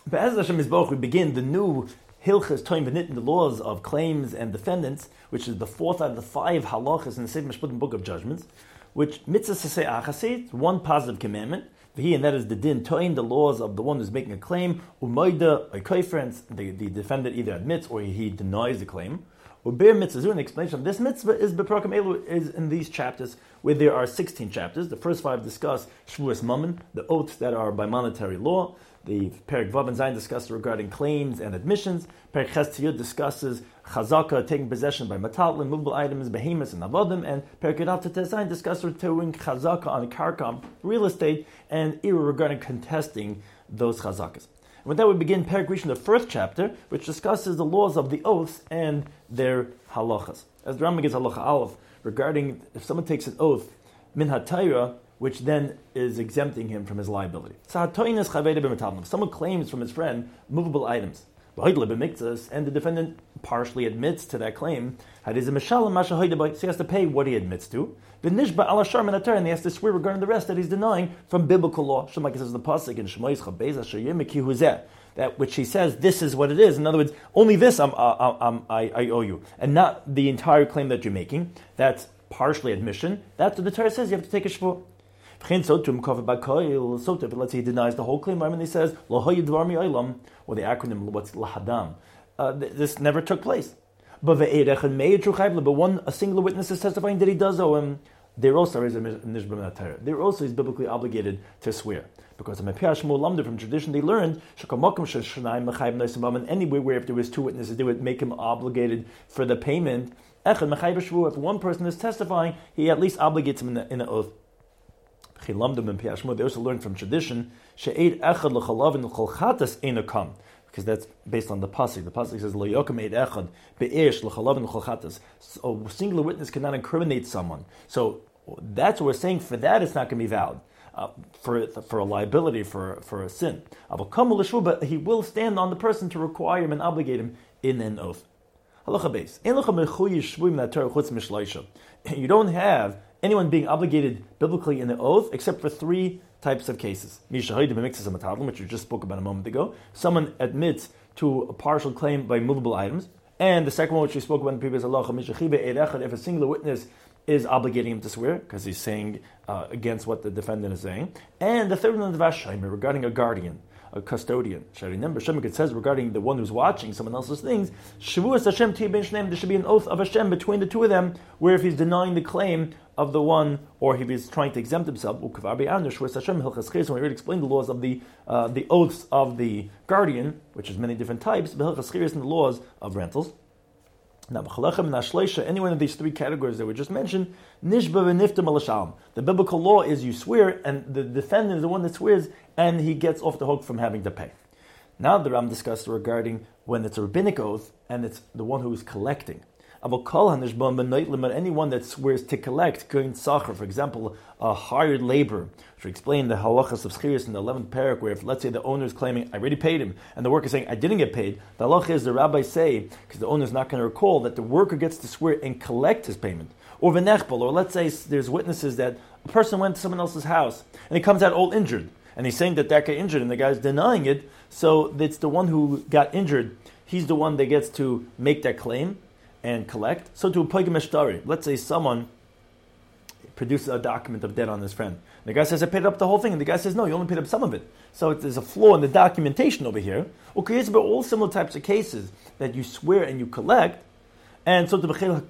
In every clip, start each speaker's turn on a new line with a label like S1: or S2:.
S1: Be'ez Hashem Yisborach, we begin the new Hilchas Toim V'Nitin, the laws of claims and defendants, which is the fourth out of the 5 halachas in the Sefer Mishpatim Book of Judgments, which mitzvah saseh achaseh, one positive commandment, and that is the din toim, the laws of the one who's making a claim, umoida, a koifrens, the defendant either admits or he denies the claim. Uber mitzvah, an explanation of this mitzvah is beprakam elu, is in these chapters, where there are 16 chapters. The first 5 discuss shvuas mammon, the oaths that are by monetary law. The Perek Vav and Zayin discuss regarding claims and admissions. Perek Ches Tiyud discusses chazaka, taking possession by matalin, movable items, behemoths, and avodim. And Perek Yud Tet Zayin discusses doing chazaka on karka, real estate, and era regarding contesting those chazakas. And with that, we begin Perek Rishon, the first chapter, which discusses the laws of the oaths and their halachas. As the Rambam gives halacha aleph regarding if someone takes an oath min hatayra, which then is exempting him from his liability. If someone claims from his friend movable items, and the defendant partially admits to that claim, so he has to pay what he admits to, and he has to swear regarding the rest that he's denying from biblical law. Shemai says the pasuk in Shemais Chabez that which he says, this is what it is. In other words, only this I owe you, and not the entire claim that you're making. That's partially admission. That's what the Torah says. You have to take a shvuah. So if let's say he denies the whole claim, and he says, or the acronym, what's lahadam, this never took place. But a singular witness is testifying that he does owe him. There also is biblically obligated to swear. Because from tradition they learned, anywhere where if there was 2 witnesses, they would make him obligated for the payment. If one person is testifying, he at least obligates him in the oath. They also learned from tradition because that's based on the pasuk. The pasuk says lo yokem eid echad be'esh l'chalavin l'cholchatas. So a singular witness cannot incriminate someone. So that's what we're saying. For that, it's not going to be valid. For a liability for a sin. But he will stand on the person to require him and obligate him in an oath. Halacha beis. You don't have anyone being obligated biblically in the oath except for 3 types of cases. Which we just spoke about a moment ago. Someone admits to a partial claim by movable items. And the second one, which we spoke about in the previous halacha, if a singular witness is obligating him to swear, because he's saying against what the defendant is saying. And the third one is regarding a guardian, a custodian. It says regarding the one who's watching someone else's things, there should be an oath of Hashem between the 2 of them, where if he's denying the claim of the one, or if he's trying to exempt himself, when we already explained the laws of the oaths of the guardian, which is many different types, and the laws of rentals. Now, any one of these 3 categories that we just mentioned, the biblical law is you swear, and the defendant is the one that swears, and he gets off the hook from having to pay. Now the Ram discussed regarding when it's a rabbinic oath, and it's the one who is collecting. Anyone that swears to collect, for example, a hired labor. To explain the halachas of schirus in the 11th parak, where if let's say the owner is claiming I already paid him, and the worker is saying I didn't get paid, the halacha is the rabbis say, because the owner is not going to recall, that the worker gets to swear and collect his payment. Or v'nechbal, or let's say there's witnesses that a person went to someone else's house and he comes out all injured, and he's saying that guy injured, and the guy's denying it, so it's the one who got injured, he's the one that gets to make that claim and collect. So to a pogam eshtari, let's say someone produces a document of debt on his friend. The guy says, I paid up the whole thing. And the guy says, no, you only paid up some of it. So there's a flaw in the documentation over here. Okay, it's about all similar types of cases that you swear and you collect. And so to b'chel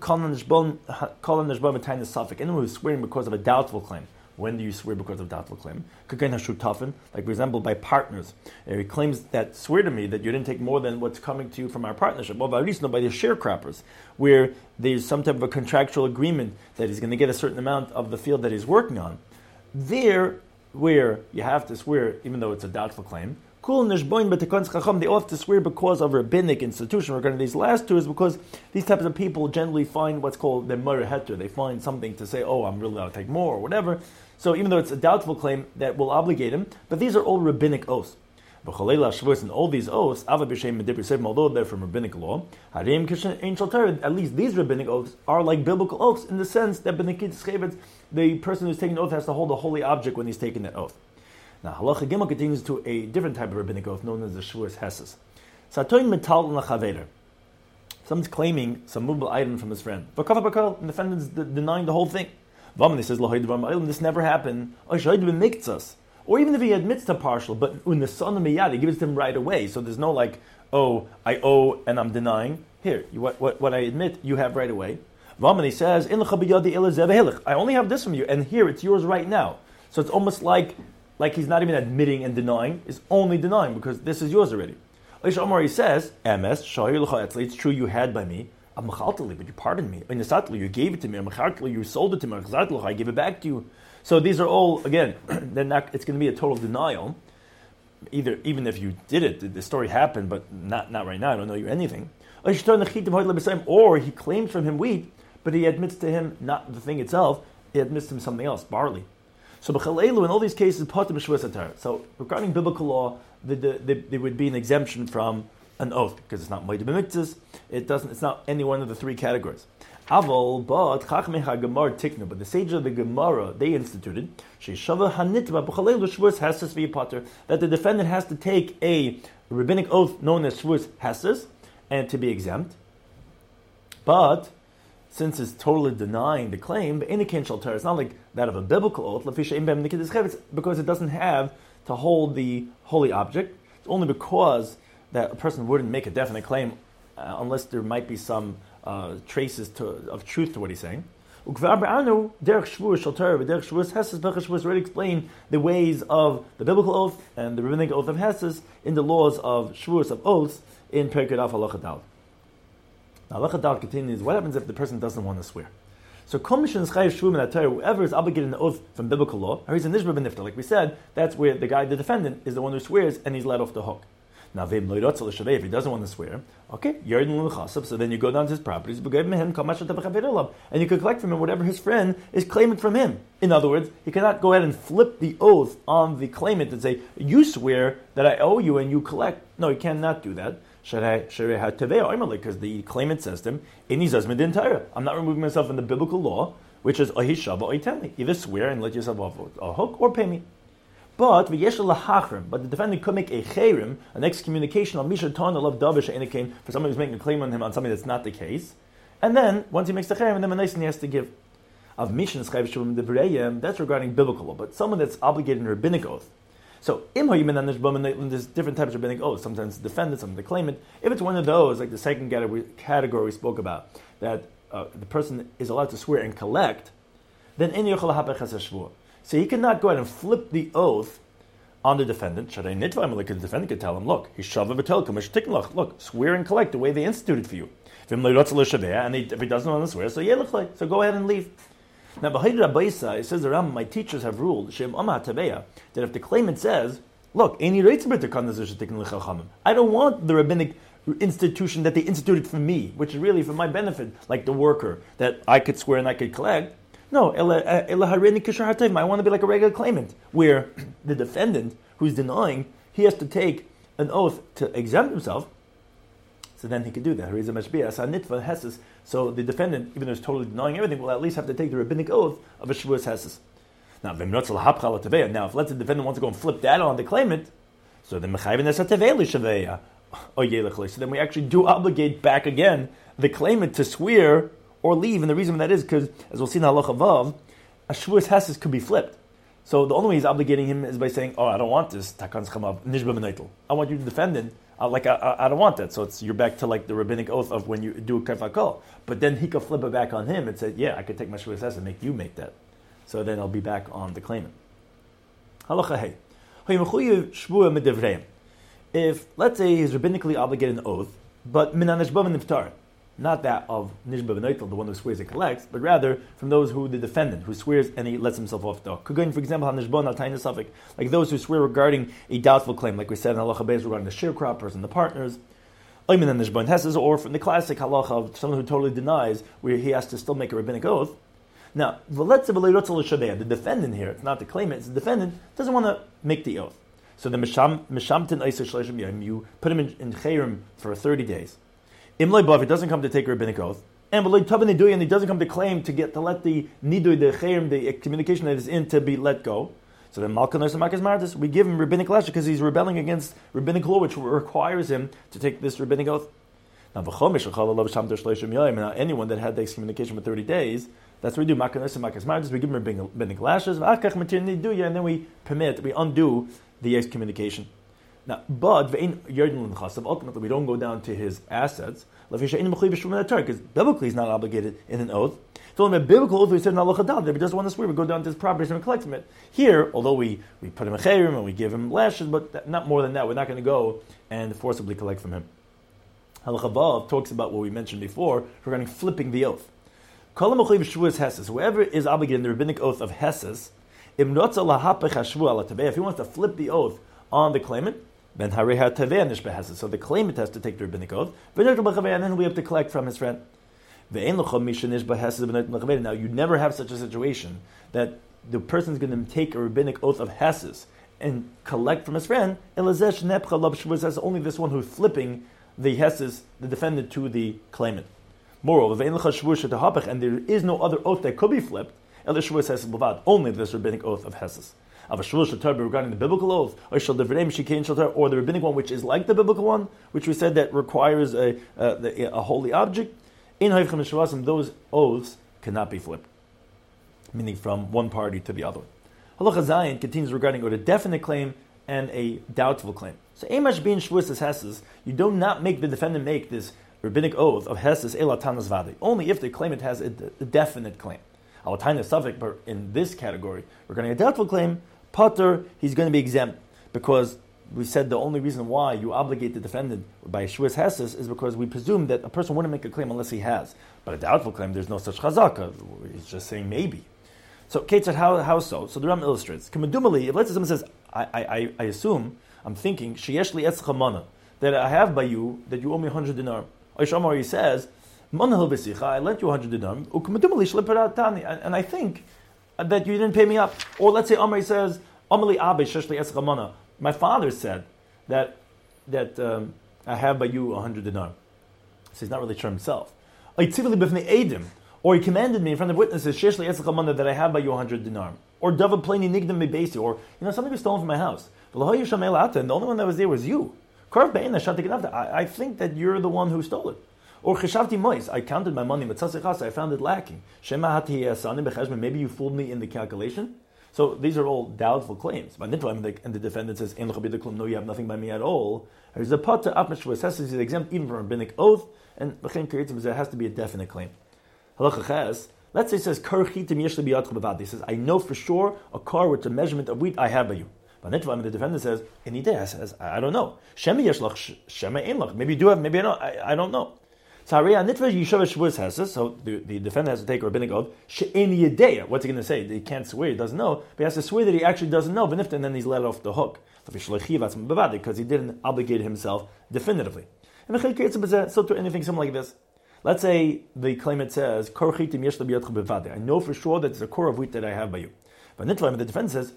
S1: anyone who's swearing because of a doubtful claim. When do you swear because of doubtful claim? Like for example, by partners. He claims that swear to me that you didn't take more than what's coming to you from our partnership. Well, by the sharecroppers, where there's some type of a contractual agreement that he's going to get a certain amount of the field that he's working on. There, where you have to swear, even though it's a doubtful claim, they all have to swear because of a rabbinic institution. Regarding these last 2 is because these types of people generally find what's called the murder heter. They find something to say, oh, I'm really allowed to take more or whatever. So even though it's a doubtful claim that will obligate him, but these are all rabbinic oaths. And all these oaths, although they're from rabbinic law, at least these rabbinic oaths are like biblical oaths in the sense that the person who's taking the oath has to hold a holy object when he's taking that oath. Now, halacha gimel continues to a different type of rabbinic oath known as the shvuas hesses. Satoin metal l'chaveder. Someone's claiming some movable item from his friend. And the defendant's denying the whole thing. He says, this never happened. Or even if he admits to partial, but he gives it to him right away. So there's no like, oh, I owe and I'm denying. Here, what I admit, you have right away. He says, I only have this from you, and here it's yours right now. So it's almost like he's not even admitting and denying, he's only denying because this is yours already. He says, it's true you had by me, but you pardoned me. You gave it to me, you sold it to me, I gave it back to you. So these are all, again, it's going to be a total denial. Even if you did it, the story happened, but not right now, I don't know you anything. Or he claims from him wheat, but he admits to him not the thing itself, he admits to him something else, barley. So in all these cases, so regarding biblical law, there would be an exemption from an oath because it's not moed b'mitzvahs. It's not any one of the three categories. But the sage of the Gemara, they instituted that the defendant has to take a rabbinic oath known as shvuas hesses and to be exempt. But since it's totally denying the claim, it's not like that of a biblical oath, because it doesn't have to hold the holy object. It's only because that a person wouldn't make a definite claim unless there might be some traces of truth to what he's saying. Already explained the ways of the biblical oath and the rabbinic oath of Hesses in the laws of shvuas of oaths in Perkei Daf Halacha Dal. Now Halacha Dal continues, what happens if the person doesn't want to swear? So whoever is obligated an oath from biblical law, or he's a nishba b'nifta, like we said, that's where the defendant, is the one who swears and he's let off the hook. Now, if he doesn't want to swear, okay, so then you go down to his properties, and you can collect from him whatever his friend is claiming from him. In other words, he cannot go ahead and flip the oath on the claimant and say, you swear that I owe you and you collect. No, he cannot do that. Because the claimant says to him, I'm not removing myself from the biblical law, which is either swear and let yourself off a hook or pay me. But the defendant could make a cherim, an excommunication on Misha Ton of Davish Enekim for somebody who's making a claim on him on something that's not the case. And then, once he makes the cherim, then he has to give. Of Mishnah that's regarding biblical law, but someone that's obligated in rabbinic oath. So, there's different types of rabbinic oaths. Sometimes the defendant, sometimes the claimant. If it's one of those, like the second category we spoke about, that the person is allowed to swear and collect, then so he cannot go ahead and flip the oath on the defendant. The defendant could tell him, look, swear and collect the way they instituted for you. And if he doesn't want to swear, so go ahead and leave. Now, it says the Rambam, my teachers have ruled that if the claimant says, look, I don't want the rabbinic institution that they instituted for me, which is really for my benefit, like the worker, that I could swear and I could collect. No, I want to be like a regular claimant, where the defendant who's denying, he has to take an oath to exempt himself, so then he could do that. So the defendant, even though he's totally denying everything, will at least have to take the rabbinic oath of a shvuas hesses. Now, if let's say the defendant wants to go and flip that on the claimant, so then so then we actually do obligate back again the claimant to swear or leave, and the reason for that is because, as we'll see in Halacha Vav, a shvuas hesses could be flipped. So the only way he's obligating him is by saying, "Oh, I don't want this takan chamav nishba b'neitel. I want you to defend it. I don't want that." So you're back to like the rabbinic oath of when you do a kafakol. But then he could flip it back on him and say, "Yeah, I could take my shvuas hesses and make you make that." So then I'll be back on the claimant. Halacha hey, if let's say he's rabbinically obligated an oath, but minan nishba v'niftar. Not that of nishba v'neitel, the one who swears and collects, but rather from those who the defendant who swears and he lets himself off the hook. For example, like those who swear regarding a doubtful claim, like we said in Halacha Beis regarding the sharecroppers and the partners. Or from the classic halacha of someone who totally denies, where he has to still make a rabbinic oath. Now, the defendant here, it's not the claimant, it's the defendant, doesn't want to make the oath. So the mishamtin you put him in chayrim for 30 days. If he doesn't come to take a rabbinic oath, and he doesn't come to claim to let the niduy, the chayrim, the communication that is in to be let go, So then Malka Nois Makis Mardis, we give him rabbinic lashes because he's rebelling against rabbinic law, which requires him to take this rabbinic oath. Now, anyone that had the excommunication for 30 days, that's what we do. Malka Nois Makis Mardis, we give him rabbinic lashes, and then we undo the excommunication. Now, but ultimately we don't go down to his assets because biblically he's not obligated in an oath. So in a biblical oath we said that he doesn't want to swear, we go down to his property and we collect from it. Here, although we put him a chayrim and we give him lashes, but not more than that, we're not going to go and forcibly collect from him. Halacha Vav talks about what we mentioned before regarding flipping the oath. Whoever is obligated in the rabbinic oath of Heses, if he wants to flip the oath on the claimant, then so the claimant has to take the rabbinic oath, and then we have to collect from his friend. Now you never have such a situation that the person is going to take a rabbinic oath of Heses and collect from his friend. Only this one who's flipping the Heses, the defendant, to the claimant. Moreover, and there is no other oath that could be flipped, only this rabbinic oath of Heses. Regarding the biblical oath, or the rabbinic one, which is like the biblical one, which we said that requires a holy object, those oaths cannot be flipped, meaning from one party to the other. Halacha Zayin continues regarding a definite claim and a doubtful claim. So, Emash bin Shvuas Heses, you do not make the defendant make this rabbinic oath of Heses elatanas vade, only if the claimant has a definite claim. Alatain Suffolk, but in this category, regarding a doubtful claim, Potter, he's going to be exempt, because we said the only reason why you obligate the defendant by Shvuas Heses is because we presume that a person wouldn't make a claim unless he has. But a doubtful claim, there's no such chazaka. He's just saying maybe. So, Kate said, how so? So the Ram illustrates. If let's say someone says, I assume, I'm thinking, Sheyeshli etzcha mana, that I have by you, that you owe me 100 dinar. Or he says, Manahil b'sicha, I lent you 100 dinar, and I think that you didn't pay me up. Or let's say Amri says, Amali Abe Sheshli Etzcha Mana. My father said that I have by you 100 dinar. So he's not really sure himself. Or he commanded me in front of witnesses, Sheshli Etzcha Mana, that I have by you 100 dinar. Or David Plani Nigdam Mebesi, or something was stolen from my house. And the only one that was there was you. I think that you're the one who stole it. Or Cheshavti Mois, I counted my money, but I found it lacking. Maybe you fooled me in the calculation. So these are all doubtful claims. And the defendant says, no, you have nothing by me at all. There's a pot to He's exempt even from a rabbinic oath, and there has to be a definite claim. Let's say it says, he says, I know for sure a car with a measurement of wheat I have by you. But the defendant says, any day, I don't know. Maybe you do have, maybe I don't know. So the defendant has to take a rabbinic oath. What's he going to say? He can't swear, he doesn't know, but he has to swear that he actually doesn't know, and then he's let off the hook. Because he didn't obligate himself definitively. And so to anything similar like this. Let's say the claimant says, I know for sure that there's a core of wheat that I have by you. But the defendant says,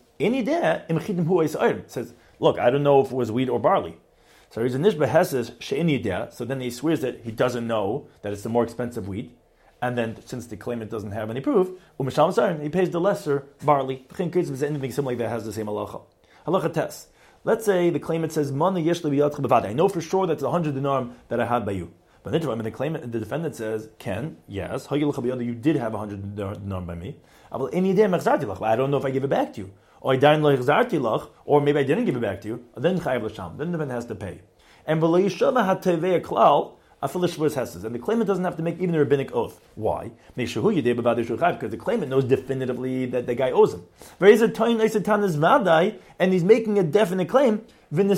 S1: says, look, I don't know if it was wheat or barley. So he's a nishba heses she'eni yedeh. So then he swears that he doesn't know that it's the more expensive wheat, and then since the claimant doesn't have any proof, he pays the lesser barley. Anything similar like that has the same halacha. Halacha test. Let's say the claimant says, I know for sure that's 100 dinar that I had by you. But the defendant says, yes, you did have 100 dinar by me. I don't know if I give it back to you. Or maybe I didn't give it back to you. Then the defendant has to pay. And the claimant doesn't have to make even a rabbinic oath. Why? Because the claimant knows definitively that the guy owes him. And he's making a definite claim, meaning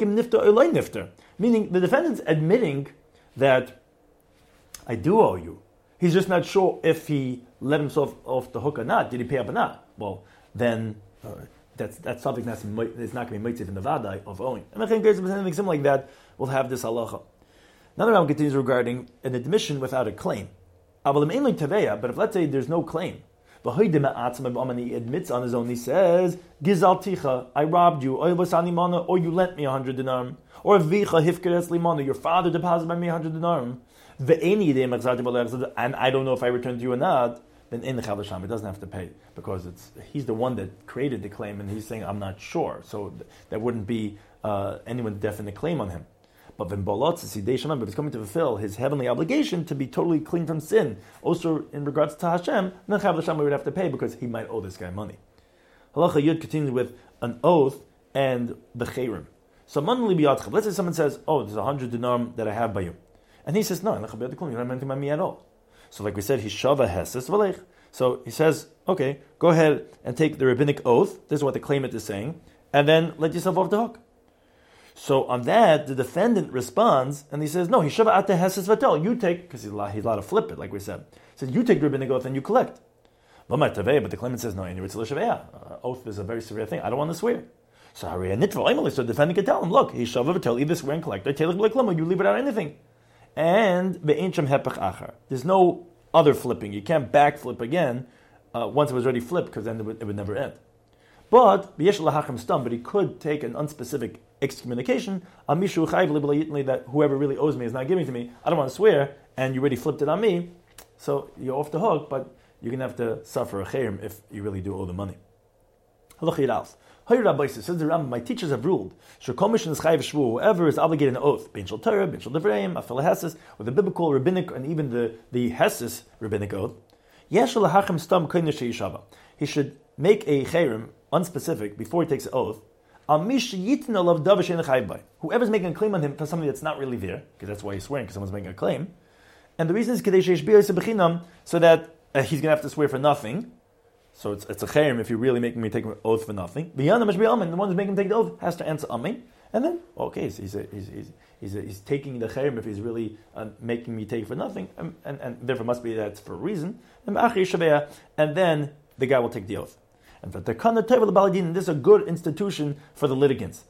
S1: the defendant's admitting that I do owe you. He's just not sure if he let himself off the hook or not. Did he pay up or not? Well, then that's something that's not going to be mitzvah in the vadai of owing. And I think there's something similar like that. We'll have this halacha. Another round continues regarding an admission without a claim. But if let's say there's no claim, he admits on his own, he says, Gizalticha, I robbed you, or you lent me 100 dinar, or Vicha hifkeres limana, your father deposited by me 100 dinar, and I don't know if I returned to you or not. then in the Chav L'Sham, he doesn't have to pay because he's the one that created the claim and he's saying, I'm not sure. So there wouldn't be anyone's definite claim on him. But when if he's coming to fulfill his heavenly obligation to be totally clean from sin, also in regards to Hashem, then Chav L'Sham would have to pay because he might owe this guy money. Halacha Yud continues with an oath and the chayrim. So let's say someone says, oh, there's 100 dinarim that I have by you. And he says, no, you don't have anything by me at all. So like we said, he shava heses v'leich. So he says, okay, go ahead and take the rabbinic oath. This is what the claimant is saying. And then let yourself off the hook. So on that, the defendant responds, and he says, no, he shava ate heses v'tel. You take, because he's allowed to flip it, like we said. He says, you take the rabbinic oath and you collect. But the claimant says, no, oath is a very severe thing. I don't want to swear. So the defendant can tell him, look, he shava v'tel, either swear and collect, or you leave without anything. And there's no other flipping. You can't backflip again once it was already flipped, because then it would never end. But he could take an unspecific excommunication that whoever really owes me is not giving to me. I don't want to swear, and you already flipped it on me, so you're off the hook, but you're going to have to suffer a chayrim if you really do owe the money. Says the Rambam, my teachers have ruled, whoever is obligated an oath, bin shel Torah, bin shel Devrayim, afil heses, with the biblical, rabbinic, and even the heses rabbinic oath, he should make a chayrim unspecific before he takes an oath. Whoever's making a claim on him for something that's not really there, because that's why he's swearing, because someone's making a claim. And the reason is so that he's going to have to swear for nothing. So it's a chayrim if you're really making me take an oath for nothing. The one who's making him take the oath has to answer amen. And then, okay, so he's taking the chayrim if he's really making me take for nothing, and therefore must be that's for a reason. And then the guy will take the oath. And for this is a good institution for the litigants,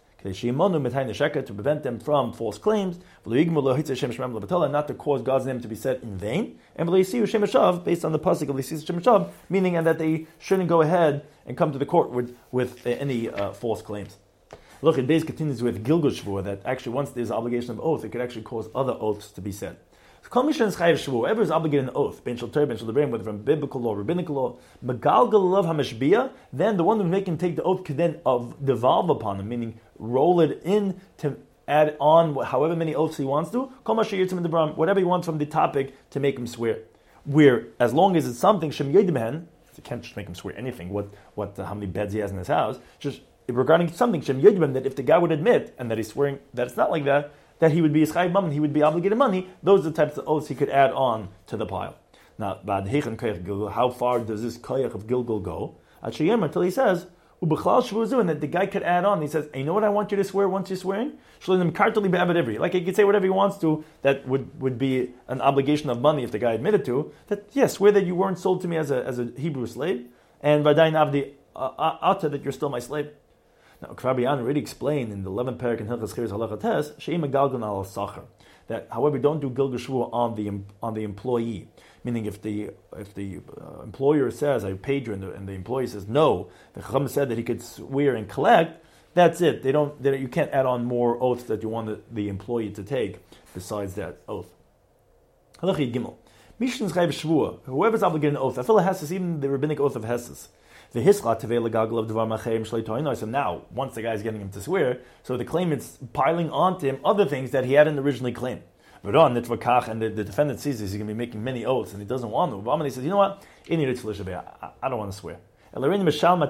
S1: to prevent them from false claims, and not to cause God's name to be said in vain, and based on the pasuk of meaning and that they shouldn't go ahead and come to the court with any false claims. Look, it Beis continues with Gilgul Shvur, that actually once there's an obligation of oath, it could actually cause other oaths to be said. Whoever is obligated an oath, ben shel Torah, ben shel Devrayim, whether from biblical law, rabbinical law, megalgal love hamashbia, then the one who's making him take the oath could then devolve upon him, meaning roll it in to add on however many oaths he wants to, whatever he wants from the topic to make him swear. Where, as long as it's something, Shem Yedimhen, you can't just make him swear anything, how many beds he has in his house, just regarding something, Shem Yedimhen, that if the guy would admit, and that he's swearing that it's not like that he would be Yischai Bam, he would be obligated money, those are the types of oaths he could add on to the pile. Now, how far does this koyach of Gilgul go? Until he says, and that the guy could add on, he says, you know what I want you to swear once you're swearing? Like he could say whatever he wants to, that would be an obligation of money if the guy admitted to, that yes, swear that you weren't sold to me as a Hebrew slave, and Vadayin Avdi Ata, that you're still my slave. Now, Kvabian already explained in the 11th parak in Hilchos Cheres Halacha Tes, She'im Galgun al Sachar, that however don't do Gilgul Shvur on the employee, meaning if the employer says I paid you and the employee says no, the Chacham said that he could swear and collect, that's it. You can't add on more oaths that you want the employee to take besides that oath. Halacha Gimel, Mishnah Chayv Shvur, whoever's obligated an oath, I feel it has even the rabbinic oath of Heses. The hisla tevei legagel of devar machayim shlei toinoi. So now, once the guy's getting him to swear, so the claimant's piling onto him other things that he hadn't originally claimed. And the defendant sees this, he's going to be making many oaths, and he doesn't want to. And he says, you know what? I don't want to swear. You know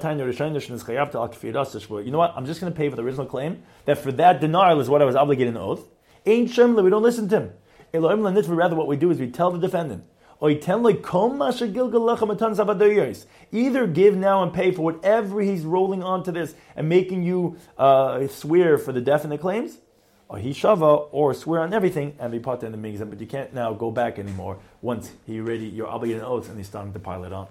S1: what? I'm just going to pay for the original claim, that for that denial is what I was obligated in oath. We don't listen to him. Rather, what we do is we tell the defendant, either give now and pay for whatever he's rolling onto this and making you swear for the definite claims, or he shava, or swear on everything and be part in the migzam, but you can't now go back anymore once you're obligated in oaths and he's starting to pile it on.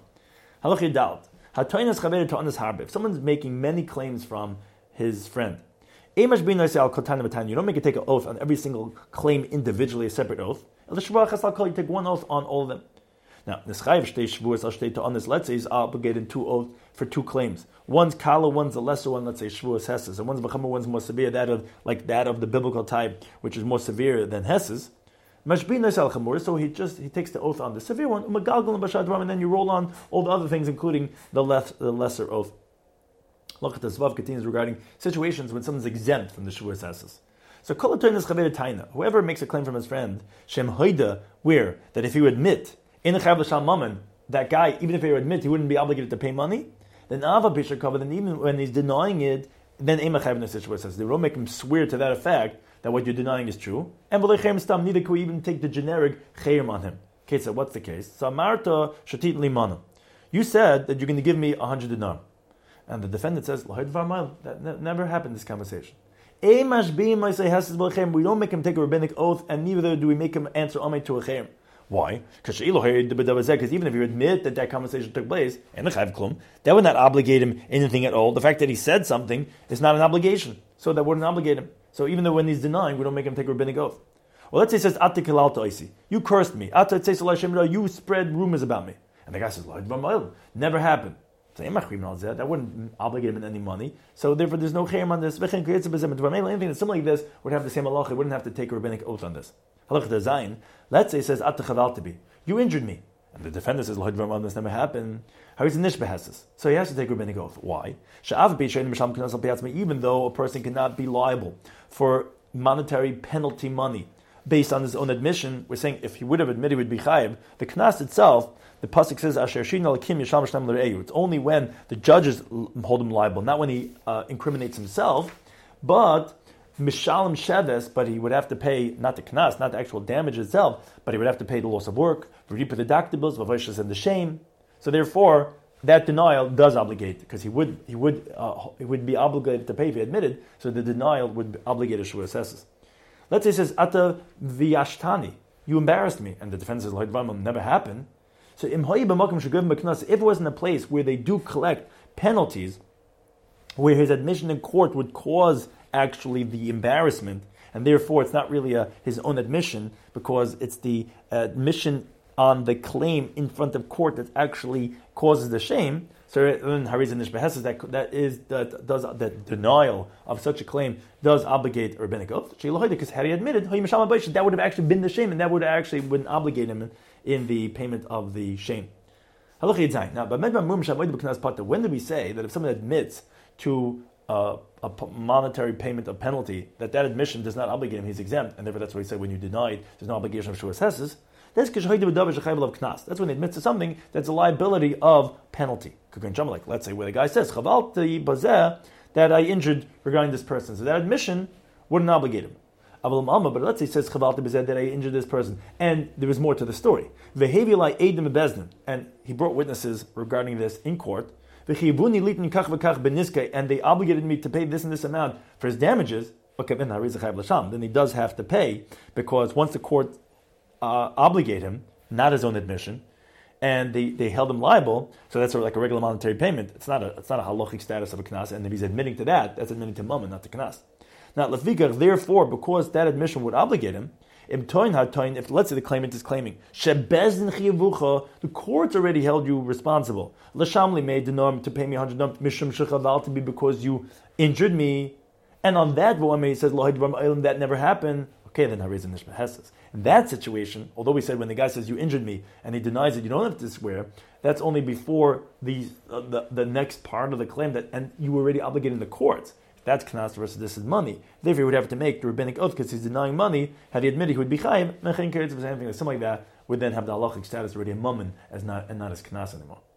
S1: If someone's making many claims from his friend, you don't make it take an oath on every single claim individually, a separate oath. You take one oath on all of them. Now, let's say he's obligated two oaths for two claims. One's kala, one's a lesser one, let's say shvuas heses, and one's b'chama, one's more severe, that of the biblical type, which is more severe than heses. So he takes the oath on the severe one, and then you roll on all the other things, including the lesser oath. Lachat Zvav continues regarding situations when someone's exempt from the Shavuos Esses. So whoever makes a claim from his friend, Shem Hoida, where that if you admit in the Chayav L'Sham Mammon, that guy, even if he would admit he wouldn't be obligated to pay money, then Ava Bishar Kava, then even when he's denying it, then Ema Chayav Nesich says they don't make him swear to that effect that what you're denying is true. And neither can we even take the generic chayim on him. Okay, so what's the case? So Amarta Shatit Limana. You said that you're going to give me 100 dinar. And the defendant says, that never happened, this conversation. We don't make him take a rabbinic oath, and neither do we make him answer Amay to a chayim. Why? Because even if you admit that conversation took place, that would not obligate him anything at all. The fact that he said something is not an obligation, so that wouldn't obligate him. So even though when he's denying, we don't make him take a rabbinic oath. Well, let's say he says, you cursed me. You spread rumors about me. And the guy says, never happened. That wouldn't obligate him in any money. So therefore there's no chayim on this. Anything that's similar like this would have the same halacha. It wouldn't have to take a rabbinic oath on this. Halacha Zayin. Let's say it says, you injured me. And the defendant says, this never happened. How is nishbehesis? So he has to take a rabbinic oath. Why? Even though a person cannot be liable for monetary penalty money based on his own admission, we're saying if he would have admitted he would be chayiv, the knas itself, the pasuk says, Asher shin alakim yisham shnem l're'ehu. It's only when the judges hold him liable, not when he incriminates himself, but mishalim sheves, but he would have to pay, not the knas, not the actual damage itself, but he would have to pay the loss of work, the deductibles, vavoshas, and the shame. So therefore, that denial does obligate, because he would be obligated to pay if he admitted, so the denial would obligate a Shavuos Esses. Let's say it says, Ata v'yashtani, you embarrassed me, and the defense says, never happened. So if it wasn't a place where they do collect penalties, where his admission in court would cause actually the embarrassment, and therefore it's not really his own admission, because it's the admission on the claim in front of court that actually causes the shame. So in Harizah Nishbeheses, that denial of such a claim does obligate a rabbinic oath. Because had he admitted, that would have actually been the shame, and that would actually wouldn't obligate him in the payment of the shame. Now, when did we say that if someone admits to a monetary payment of penalty, that admission does not obligate him, he's exempt, and therefore that's why he said when you deny it, there's no obligation of Shavuos Esses. That's when he admits to something that's a liability of penalty. Like, let's say where the guy says, that I injured regarding this person. So that admission wouldn't obligate him. But let's say he says that I injured this person, and there was more to the story. And he brought witnesses regarding this in court, and they obligated me to pay this and this amount for his damages. Then he does have to pay, because once the court obligate him, not his own admission, and they held him liable, so that's sort of like a regular monetary payment. It's not a halachic status of a knas, and if he's admitting to that, that's admitting to mammon, not to knas. Now, therefore, because that admission would obligate him, if let's say the claimant is claiming, the court's already held you responsible. L'shamli made the norm to pay me 100 norm, mishum shechaval to be because you injured me, and on that one he says that never happened. Okay, then Harizah Nishbeheses. In that situation, although we said when the guy says you injured me and he denies it, you don't have to swear. That's only before the next part of the claim and you were already obligated in the courts. That's knas versus this is money. Therefore, he would have to make the rabbinic oath because he's denying money. Had he admitted he would be chayiv, something like that would then have the halachic status already a mammon and not as knas anymore.